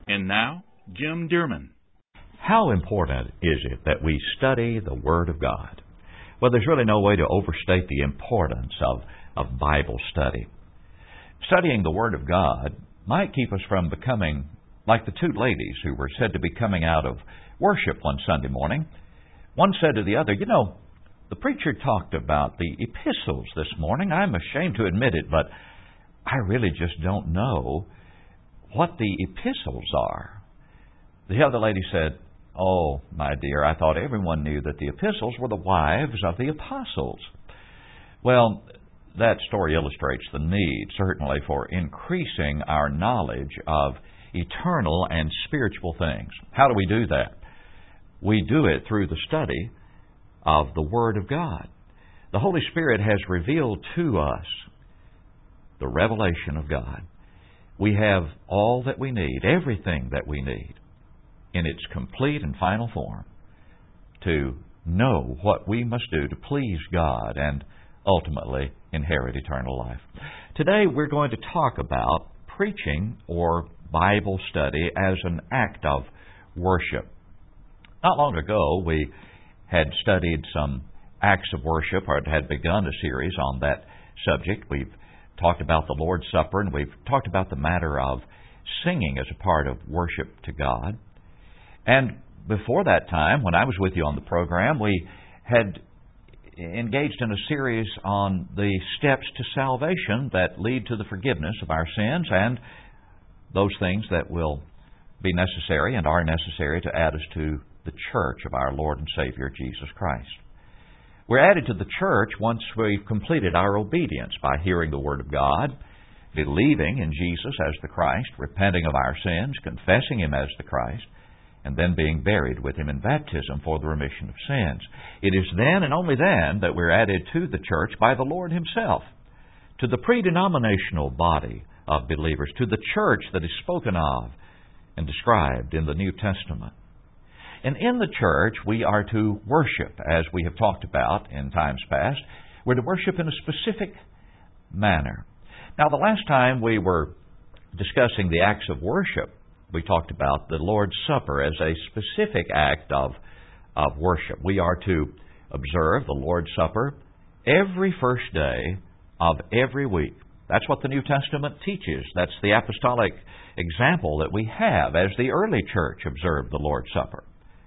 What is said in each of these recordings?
And now, Jim Dearman. How important is it that we study the Word of God? Well, there's really no way to overstate the importance of Bible study. Studying the Word of God might keep us from becoming like the two ladies who were said to be coming out of worship one Sunday morning. One said to the other, "You know, the preacher talked about the epistles this morning. I'm ashamed to admit it, but I really just don't know what the epistles are." The other lady said, "Oh, my dear, I thought everyone knew that the epistles were the wives of the apostles." Well, that story illustrates the need, certainly, for increasing our knowledge of eternal and spiritual things. How do we do that? We do it through the study of the Word of God. The Holy Spirit has revealed to us the revelation of God. We have all that we need, everything that we need, in its complete and final form, to know what we must do to please God and ultimately inherit eternal life. Today we're going to talk about preaching or Bible study as an act of worship. Not long ago we had studied some acts of worship, or had begun a series on that subject. We've talked about the Lord's Supper, and we've talked about the matter of singing as a part of worship to God. And before that time, when I was with you on the program, we had engaged in a series on the steps to salvation that lead to the forgiveness of our sins and those things that will be necessary and are necessary to add us to the church of our Lord and Savior, Jesus Christ. We're added to the church once we've completed our obedience by hearing the Word of God, believing in Jesus as the Christ, repenting of our sins, confessing Him as the Christ, and then being buried with Him in baptism for the remission of sins. It is then and only then that we're added to the church by the Lord Himself, to the pre-denominational body of believers, to the church that is spoken of and described in the New Testament. And in the church, we are to worship, as we have talked about in times past. We're to worship in a specific manner. Now, the last time we were discussing the acts of worship, we talked about the Lord's Supper as a specific act of worship. We are to observe the Lord's Supper every first day of every week. That's what the New Testament teaches. That's the apostolic example that we have as the early church observed the Lord's Supper.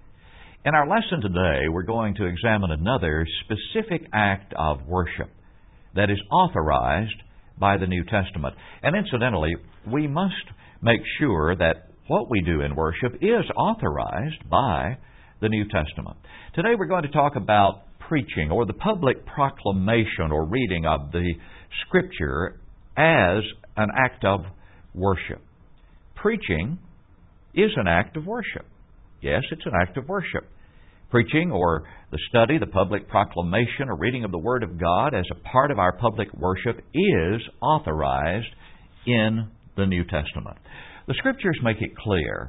In our lesson today, we're going to examine another specific act of worship that is authorized by the New Testament. And incidentally, we must make sure that what we do in worship is authorized by the New Testament. Today we're going to talk about preaching, or the public proclamation or reading of the Scripture as an act of worship. Preaching is an act of worship. Yes, it's an act of worship. Preaching, or the study, the public proclamation or reading of the Word of God as a part of our public worship, is authorized in the New Testament. The Scriptures make it clear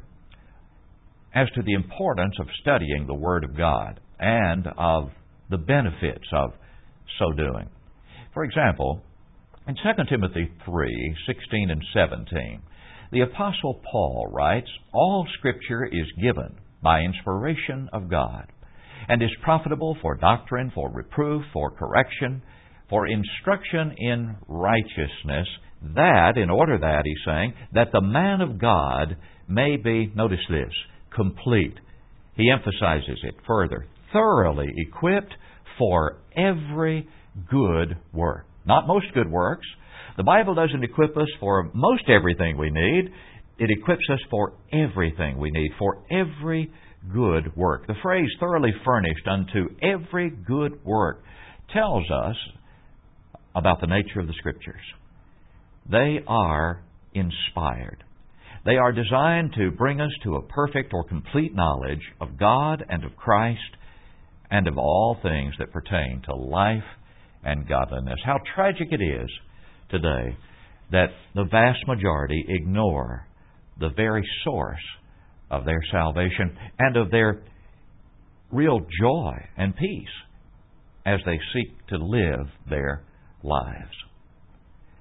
as to the importance of studying the Word of God and of the benefits of so doing. For example, in 2 Timothy 3:16 and 17, the Apostle Paul writes, "All Scripture is given by inspiration of God, and is profitable for doctrine, for reproof, for correction, for instruction in righteousness, that," in order that, he's saying, "that the man of God may be," notice this, "complete." He emphasizes it further, "thoroughly equipped for every good work." Not most good works. The Bible doesn't equip us for most everything we need. It equips us for everything we need, for every good work. The phrase "thoroughly furnished unto every good work" tells us about the nature of the Scriptures. They are inspired. They are designed to bring us to a perfect or complete knowledge of God and of Christ and of all things that pertain to life and godliness. How tragic it is today that the vast majority ignore the very source of their salvation and of their real joy and peace as they seek to live their lives.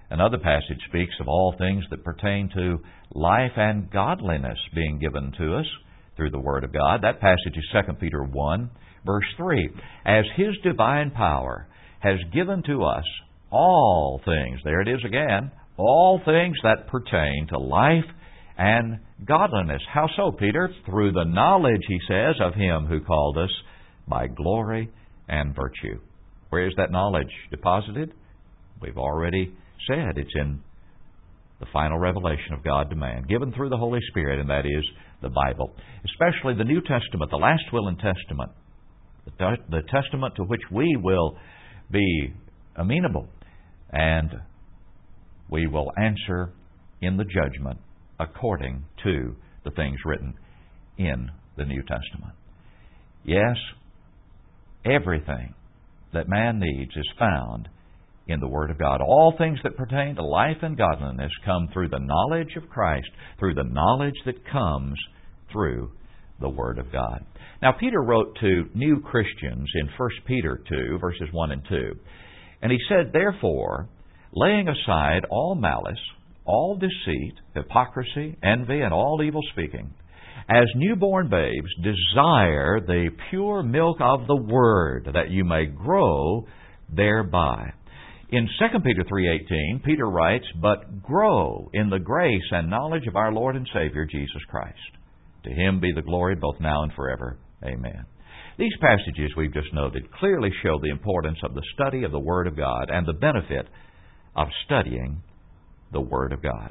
Another passage speaks of all things that pertain to life and godliness being given to us through the Word of God. That passage is 2 Peter 1, verse 3. As His divine power has given to us all things, there it is again, all things that pertain to life and godliness. How so, Peter? Through the knowledge, he says, of Him who called us by glory and virtue. Where is that knowledge deposited? We've already said it's in the final revelation of God to man, given through the Holy Spirit, and that is the Bible. Especially the New Testament, the last will and testament, the testament to which we will be amenable, and we will answer in the judgment according to the things written in the New Testament. Yes, everything that man needs is found in the Word of God. All things that pertain to life and godliness come through the knowledge of Christ, through the knowledge that comes through the Word of God. Now, Peter wrote to new Christians in 1 Peter 2, verses 1 and 2. And he said, "Therefore, laying aside all malice, all deceit, hypocrisy, envy, and all evil speaking, as newborn babes, desire the pure milk of the Word, that you may grow thereby." In 2 Peter 3:18, Peter writes, "But grow in the grace and knowledge of our Lord and Savior, Jesus Christ. To Him be the glory both now and forever. Amen." These passages we've just noted clearly show the importance of the study of the Word of God and the benefit of studying the Word of God.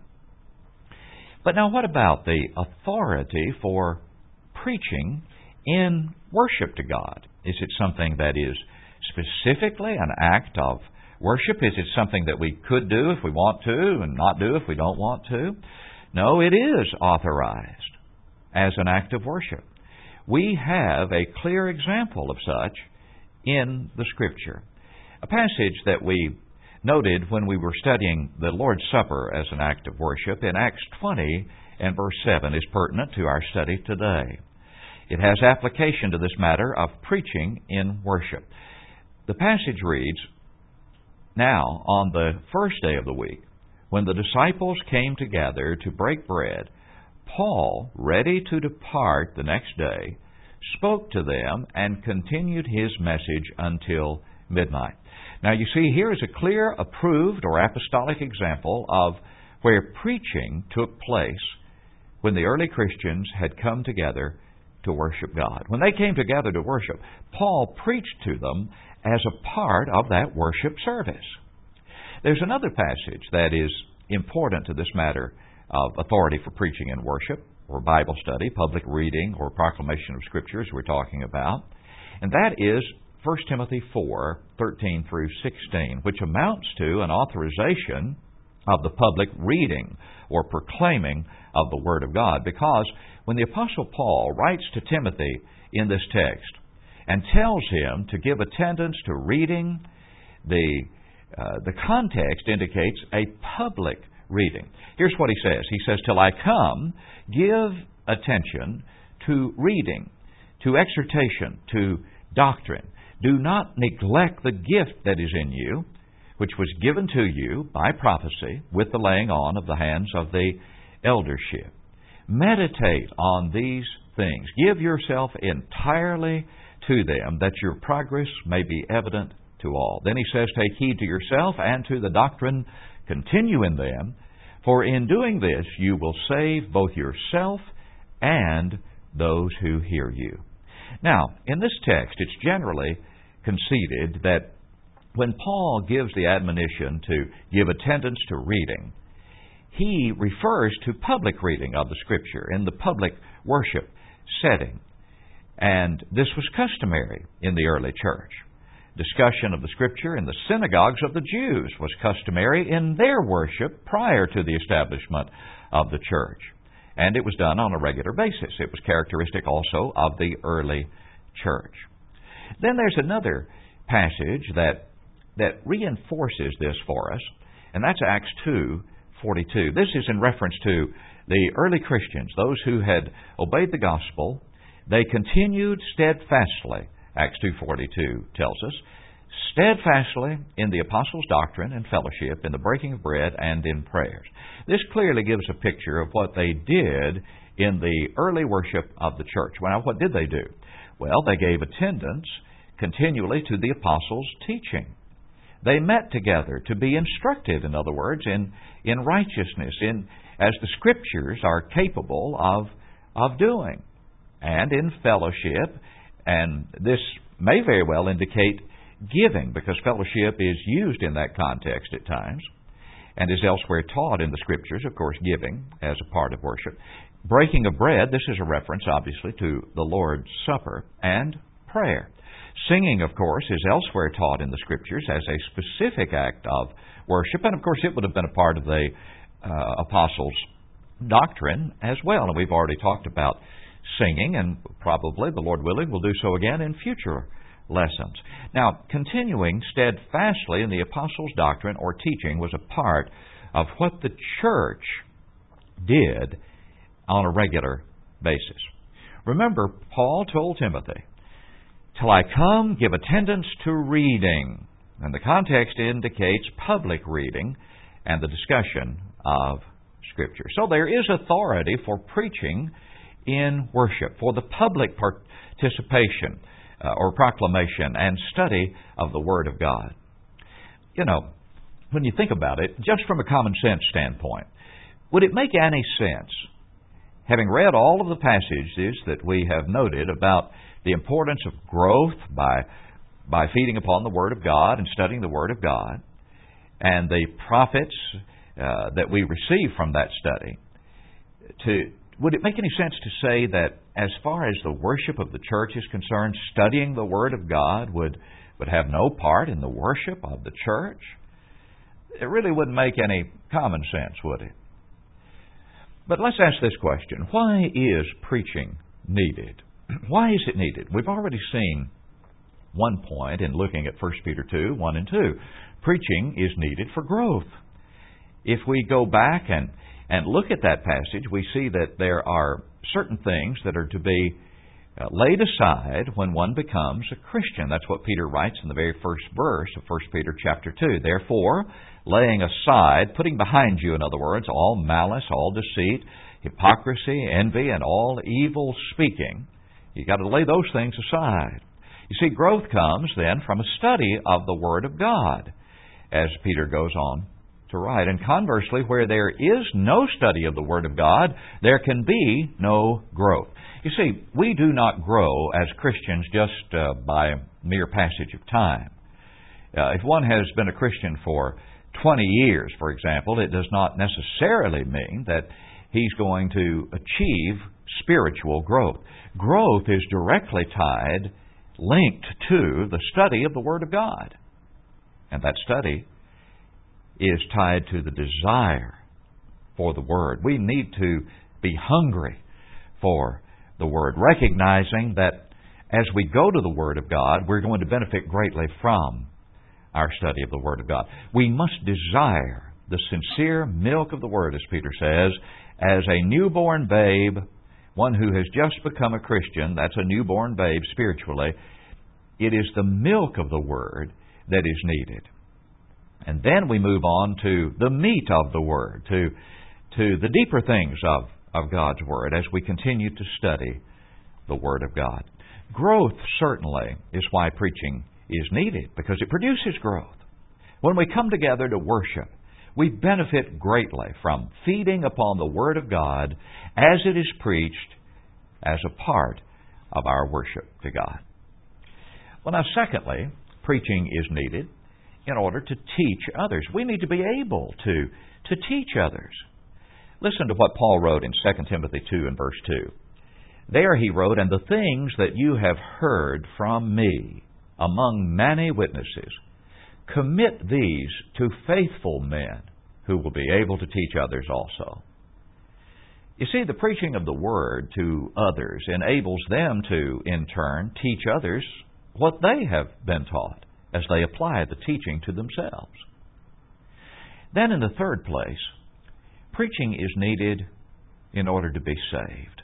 But now what about the authority for preaching in worship to God? Is it something that is specifically an act of worship? Is it something that we could do if we want to and not do if we don't want to? No, it is authorized as an act of worship. We have a clear example of such in the Scripture. A passage that we noted when we were studying the Lord's Supper as an act of worship in Acts 20 and verse 7 is pertinent to our study today. It has application to this matter of preaching in worship. The passage reads, "Now, on the first day of the week, when the disciples came together to break bread, Paul, ready to depart the next day, spoke to them and continued his message until midnight." Now you see, here is a clear, approved, or apostolic example of where preaching took place when the early Christians had come together to worship God. When they came together to worship, Paul preached to them as a part of that worship service. There's another passage that is important to this matter of authority for preaching and worship, or Bible study, public reading, or proclamation of Scriptures we're talking about, and that is 1 Timothy 4:13 through 16, which amounts to an authorization of the public reading or proclaiming of the Word of God. Because when the Apostle Paul writes to Timothy in this text and tells him to give attendance to reading, the context indicates a public reading. Here's what he says. He says, "Till I come, give attention to reading, to exhortation, to doctrine. Do not neglect the gift that is in you, which was given to you by prophecy with the laying on of the hands of the eldership. Meditate on these things. Give yourself entirely to them, that your progress may be evident to all." Then he says, "Take heed to yourself and to the doctrine. Continue in them, for in doing this you will save both yourself and those who hear you." Now, in this text, it's generally conceded that when Paul gives the admonition to give attendance to reading, he refers to public reading of the Scripture in the public worship setting. And this was customary in the early church. Discussion of the Scripture in the synagogues of the Jews was customary in their worship prior to the establishment of the church. And it was done on a regular basis. It was characteristic also of the early church. Then there's another passage that reinforces this for us, and that's Acts 2:42. This is in reference to the early Christians, those who had obeyed the gospel. They continued steadfastly, Acts 2:42 tells us, steadfastly in the apostles' doctrine and fellowship, in the breaking of bread, and in prayers. This clearly gives a picture of what they did in the early worship of the church. Well, now, what did they do? Well, they gave attendance continually to the apostles' teaching. They met together to be instructed, in other words, in righteousness, as the Scriptures are capable of doing, and in fellowship. And this may very well indicate giving, because fellowship is used in that context at times, and is elsewhere taught in the Scriptures, of course, giving as a part of worship. Breaking of bread, this is a reference, obviously, to the Lord's Supper, and prayer. Singing, of course, is elsewhere taught in the Scriptures as a specific act of worship, and of course it would have been a part of the apostles' doctrine as well. And we've already talked about singing, and probably, the Lord willing, we'll do so again in future lessons. Now, continuing steadfastly in the apostles' doctrine or teaching was a part of what the church did on a regular basis. Remember, Paul told Timothy, "Till I come, give attendance to reading." And the context indicates public reading and the discussion of Scripture. So there is authority for preaching in worship, for the public participation or proclamation and study of the Word of God. You know, when you think about it, just from a common sense standpoint, would it make any sense, having read all of the passages that we have noted about the importance of growth by feeding upon the Word of God and studying the Word of God, and the profits that we receive from that study, would it make any sense to say that as far as the worship of the church is concerned, studying the Word of God would have no part in the worship of the church? It really wouldn't make any common sense, would it? But let's ask this question. Why is preaching needed? Why is it needed? We've already seen one point in looking at 1 Peter 2, 1 and 2. Preaching is needed for growth. If we go back and look at that passage, we see that there are certain things that are to be laid aside when one becomes a Christian. That's what Peter writes in the very first verse of 1 Peter chapter 2. Therefore, laying aside, putting behind you, in other words, all malice, all deceit, hypocrisy, envy, and all evil speaking. You've got to lay those things aside. You see, growth comes then from a study of the Word of God, as Peter goes on to write. And conversely, where there is no study of the Word of God, there can be no growth. You see, we do not grow as Christians just by mere passage of time. If one has been a Christian for 20 years, for example, it does not necessarily mean that he's going to achieve spiritual growth. Growth is directly linked to the study of the Word of God. And that study is tied to the desire for the Word. We need to be hungry for the Word, recognizing that as we go to the Word of God, we're going to benefit greatly from our study of the Word of God. We must desire the sincere milk of the Word, as Peter says, as a newborn babe, one who has just become a Christian. That's a newborn babe spiritually. It is the milk of the Word that is needed. And then we move on to the meat of the Word, to the deeper things of God's Word as we continue to study the Word of God. Growth certainly is why preaching is needed, because it produces growth. When we come together to worship, we benefit greatly from feeding upon the Word of God as it is preached as a part of our worship to God. Well, now, secondly, preaching is needed in order to teach others. We need to be able to teach others. Listen to what Paul wrote in 2 Timothy 2 and verse 2. There he wrote, "And the things that you have heard from me among many witnesses, commit these to faithful men who will be able to teach others also." You see, the preaching of the Word to others enables them to, in turn, teach others what they have been taught as they apply the teaching to themselves. Then in the third place, preaching is needed in order to be saved.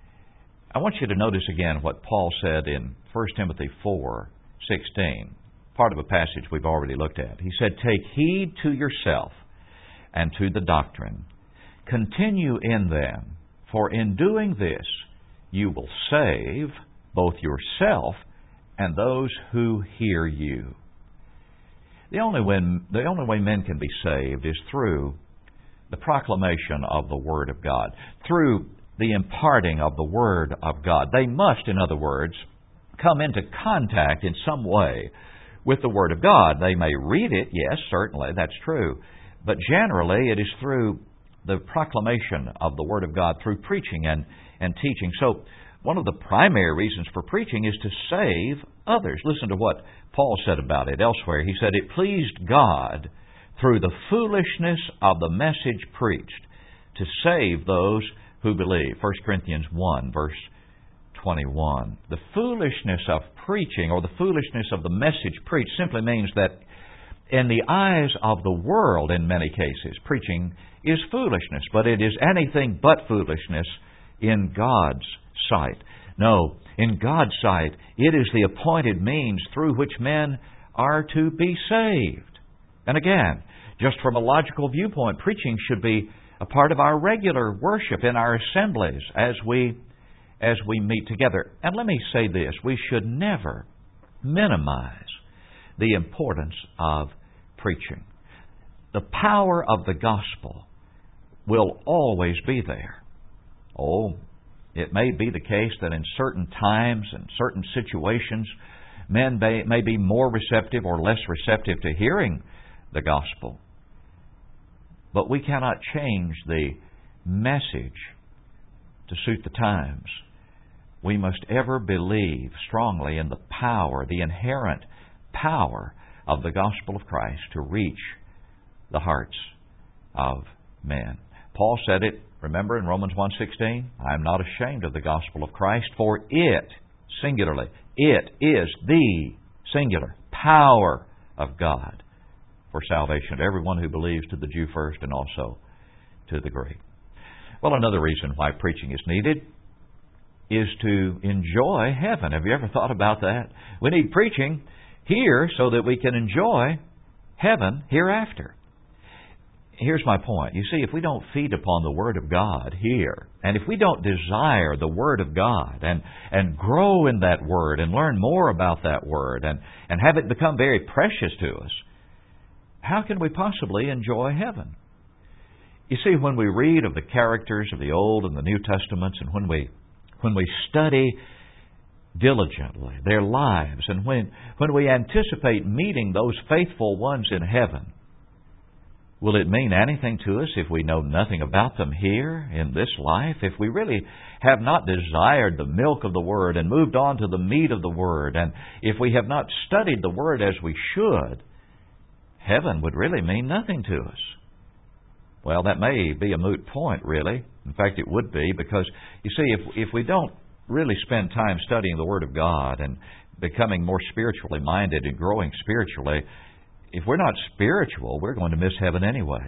I want you to notice again what Paul said in 1 Timothy 4:16. part of a passage we've already looked at. He said, "Take heed to yourself and to the doctrine. Continue in them, for in doing this you will save both yourself and those who hear you." The only way men can be saved is through the proclamation of the Word of God, through the imparting of the Word of God. They must, in other words, come into contact in some way with the Word of God. They may read it, yes, certainly, that's true. But generally, it is through the proclamation of the Word of God, through preaching and teaching. So, one of the primary reasons for preaching is to save others. Listen to what Paul said about it elsewhere. He said, "It pleased God through the foolishness of the message preached to save those who believe." 1 Corinthians 1, verse 21. The foolishness of preaching, or the foolishness of the message preached, simply means that in the eyes of the world, in many cases, preaching is foolishness, but it is anything but foolishness in God's sight. No, in God's sight, it is the appointed means through which men are to be saved. And again, just from a logical viewpoint, preaching should be a part of our regular worship in our assemblies as we meet together. And let me say this, we should never minimize the importance of preaching. The power of the gospel will always be there. Oh, it may be the case that in certain times and certain situations, men may be more receptive or less receptive to hearing the gospel. But we cannot change the message to suit the times. We must ever believe strongly in the power, the inherent power of the gospel of Christ to reach the hearts of men. Paul said it, remember, in Romans 1:16, "I am not ashamed of the gospel of Christ, for it," singularly, "it is the," singular, "power of God for salvation to everyone who believes, to the Jew first and also to the Greek." Well, another reason why preaching is needed is to enjoy heaven. Have you ever thought about that? We need preaching here so that we can enjoy heaven hereafter. Here's my point. You see, if we don't feed upon the Word of God here, and if we don't desire the Word of God and grow in that Word and learn more about that Word and have it become very precious to us, how can we possibly enjoy heaven? You see, when we read of the characters of the Old and the New Testaments, and when we study diligently their lives, and when we anticipate meeting those faithful ones in heaven, will it mean anything to us if we know nothing about them here in this life? If we really have not desired the milk of the Word and moved on to the meat of the Word, and if we have not studied the Word as we should, heaven would really mean nothing to us. Well, that may be a moot point, really. In fact, it would be, because, you see, if we don't really spend time studying the Word of God and becoming more spiritually minded and growing spiritually, if we're not spiritual, we're going to miss heaven anyway.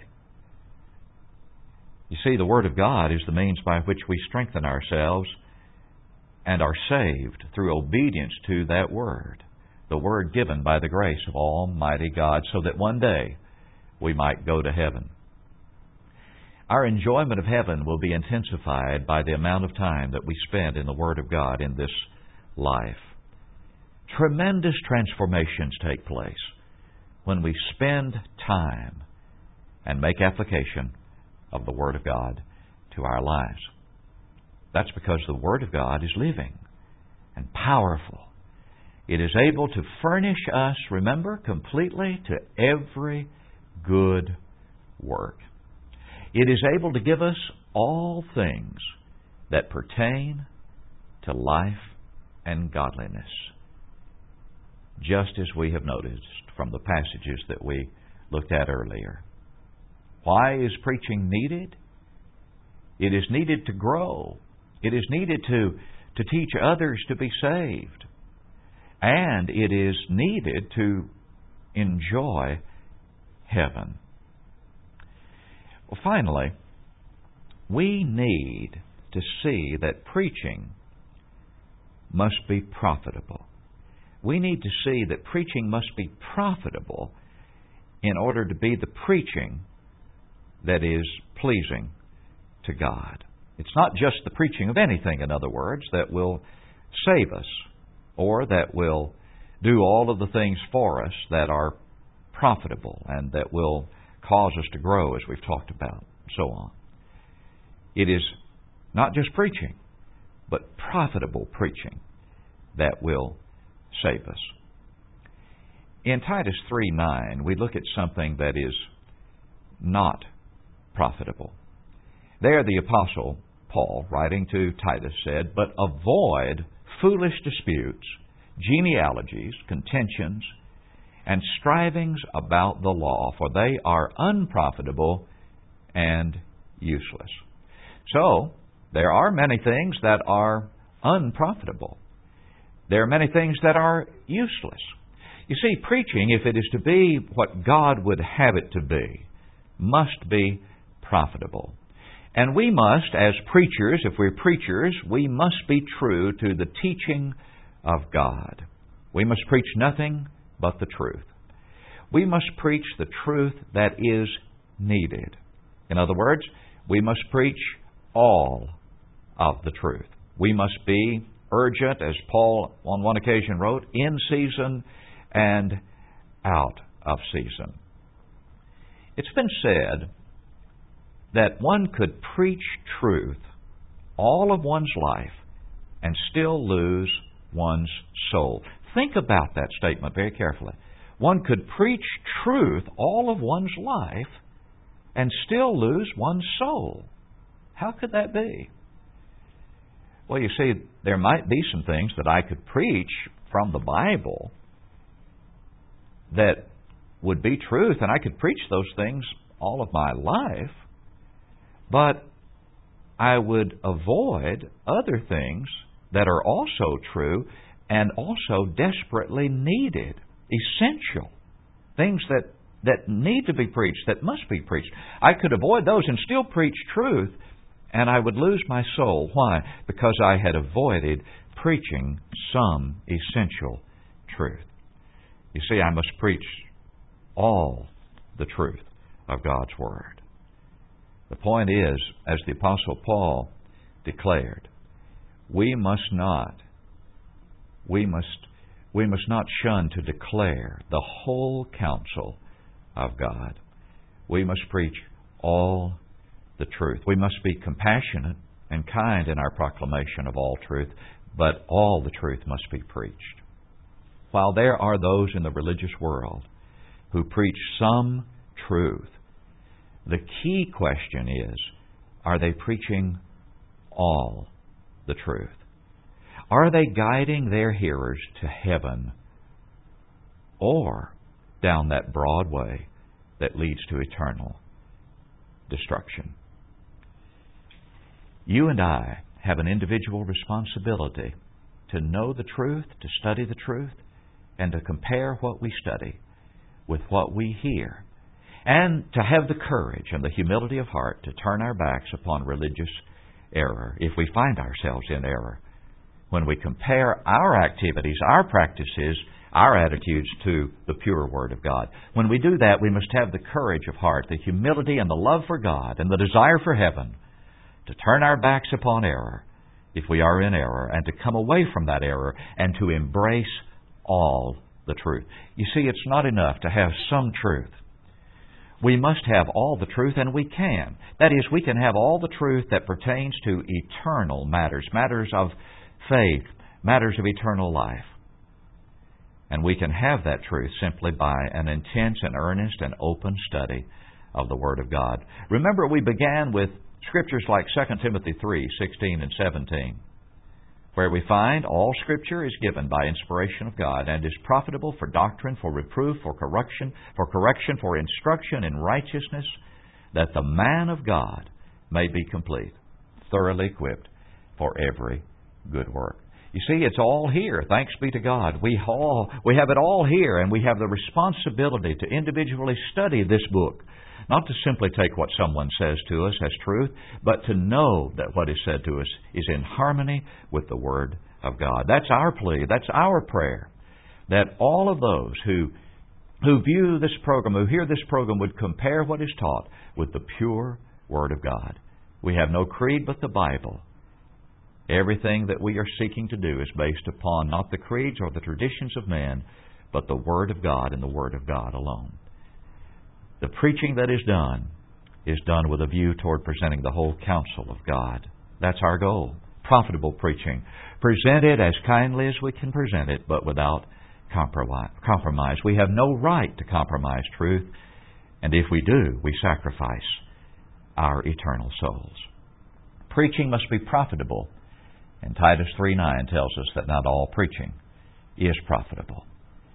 You see, the Word of God is the means by which we strengthen ourselves and are saved through obedience to that Word, the Word given by the grace of Almighty God, so that one day we might go to heaven. Our enjoyment of heaven will be intensified by the amount of time that we spend in the Word of God in this life. Tremendous transformations take place when we spend time and make application of the Word of God to our lives. That's because the Word of God is living and powerful. It is able to furnish us, remember, completely to every good work. It is able to give us all things that pertain to life and godliness, just as we have noticed from the passages that we looked at earlier. Why is preaching needed? It is needed to grow. It is needed to teach others to be saved. And it is needed to enjoy heaven. Well, finally, we need to see that preaching must be profitable. we need to see that preaching must be profitable in order to be the preaching that is pleasing to God. It's not just the preaching of anything, in other words, that will save us or that will do all of the things for us that are profitable and that will cause us to grow, as we've talked about, and so on. It is not just preaching, but profitable preaching that will save us. In Titus 3:9, we look at something that is not profitable. There the Apostle Paul, writing to Titus, said, "But avoid foolish disputes, genealogies, contentions, and strivings about the law, for they are unprofitable and useless." So, there are many things that are unprofitable. There are many things that are useless. You see, preaching, if it is to be what God would have it to be, must be profitable. And we must, as preachers, if we're preachers, we must be true to the teaching of God. We must preach nothing but the truth. We must preach the truth that is needed. In other words, we must preach all of the truth. We must be urgent, as Paul on one occasion wrote, in season and out of season. It's been said that one could preach truth all of one's life and still lose one's soul. Think about that statement very carefully. One could preach truth all of one's life and still lose one's soul. How could that be? Well, you see, there might be some things that I could preach from the Bible that would be truth, and I could preach those things all of my life, but I would avoid other things that are also true and also desperately needed, essential, things that need to be preached, that must be preached. I could avoid those and still preach truth, and I would lose my soul. Why? Because I had avoided preaching some essential truth. You see, I must preach all the truth of God's Word. The point is, as the Apostle Paul declared, we must not shun to declare the whole counsel of God. We must preach all the truth. We must be compassionate and kind in our proclamation of all truth, but all the truth must be preached. While there are those in the religious world who preach some truth, the key question is, are they preaching all the truth? Are they guiding their hearers to heaven or down that broad way that leads to eternal destruction? You and I have an individual responsibility to know the truth, to study the truth, and to compare what we study with what we hear, and to have the courage and the humility of heart to turn our backs upon religious error if we find ourselves in error. When we compare our activities, our practices, our attitudes to the pure Word of God. When we do that, we must have the courage of heart, the humility and the love for God, and the desire for heaven to turn our backs upon error if we are in error, and to come away from that error and to embrace all the truth. You see, it's not enough to have some truth. We must have all the truth, and we can. That is, we can have all the truth that pertains to eternal matters, matters of faith, matters of eternal life. And we can have that truth simply by an intense and earnest and open study of the Word of God. Remember, we began with scriptures like 2 Timothy 3:16 and 17, where we find all Scripture is given by inspiration of God and is profitable for doctrine, for reproof, for correction, for instruction in righteousness, that the man of God may be complete, thoroughly equipped for every good work. You see, it's all here. Thanks be to God. We have it all here, and we have the responsibility to individually study this book. Not to simply take what someone says to us as truth, but to know that what is said to us is in harmony with the Word of God. That's our plea. That's our prayer that all of those who view this program, who hear this program, would compare what is taught with the pure Word of God. We have no creed but the Bible. Everything that we are seeking to do is based upon not the creeds or the traditions of man, but the Word of God and the Word of God alone. The preaching that is done with a view toward presenting the whole counsel of God. That's our goal. Profitable preaching. Present it as kindly as we can present it, but without compromise. We have no right to compromise truth, and if we do, we sacrifice our eternal souls. Preaching must be profitable, and Titus 3:9 tells us that not all preaching is profitable.